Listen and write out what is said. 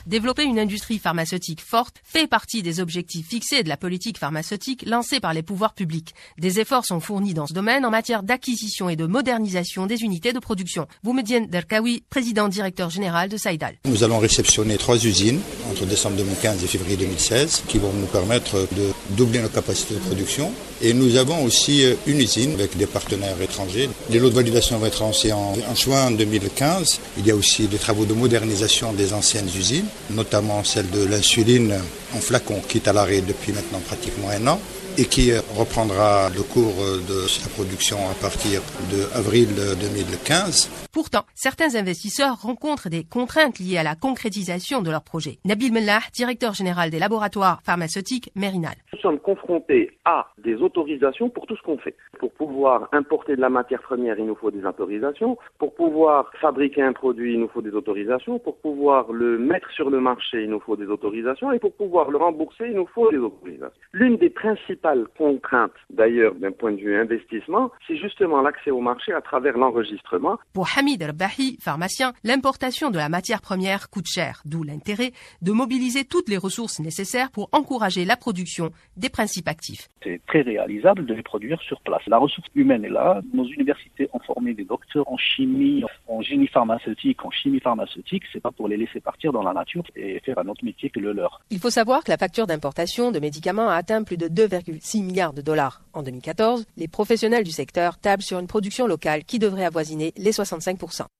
Développer une industrie pharmaceutique forte fait partie des objectifs fixés de la politique pharmaceutique lancée par les pouvoirs publics. Des efforts sont fournis dans ce domaine en matière d'acquisition et de modernisation des unités de production. Boumediene Derkaoui, président directeur général de Saïdal. Nous allons réceptionner 3 usines entre décembre 2015 et février 2016 qui vont nous permettre de doubler nos capacités de production. Et nous avons aussi une usine avec des partenaires étrangers. Les lots de validation vont être lancés en juin 2015. Il y a aussi des travaux de modernisation des anciennes usines, notamment celle de l'insuline en flacon qui est à l'arrêt depuis maintenant pratiquement 1 an et qui reprendra le cours de sa production à partir de avril 2015. Pourtant, certains investisseurs rencontrent des contraintes liées à la concrétisation de leurs projets. Nabil Mellah, directeur général des laboratoires pharmaceutiques Merinal. Nous sommes confrontés à des autorisations pour tout ce qu'on fait. Pour pouvoir importer de la matière première, il nous faut des autorisations. Pour pouvoir fabriquer un produit, il nous faut des autorisations. Pour pouvoir le mettre sur le marché, il nous faut des autorisations. Et pour pouvoir le rembourser, il nous faut des autorisations. L'une des principales contraintes, d'ailleurs, d'un point de vue investissement, c'est justement l'accès au marché à travers l'enregistrement. Pour Hamid Erbahi, pharmacien, l'importation de la matière première coûte cher, d'où l'intérêt de mobiliser toutes les ressources nécessaires pour encourager la production des principes actifs. C'est très réalisable de les produire sur place. La ressource humaine est là. Nos universités ont formé des docteurs en chimie, en génie pharmaceutique, en chimie pharmaceutique. C'est pas pour les laisser partir dans la nature et faire un autre métier que le leur. Il faut savoir que la facture d'importation de médicaments a atteint plus de 2,6 milliards de dollars. En 2014, les professionnels du secteur tablent sur une production locale qui devrait avoisiner les 65%.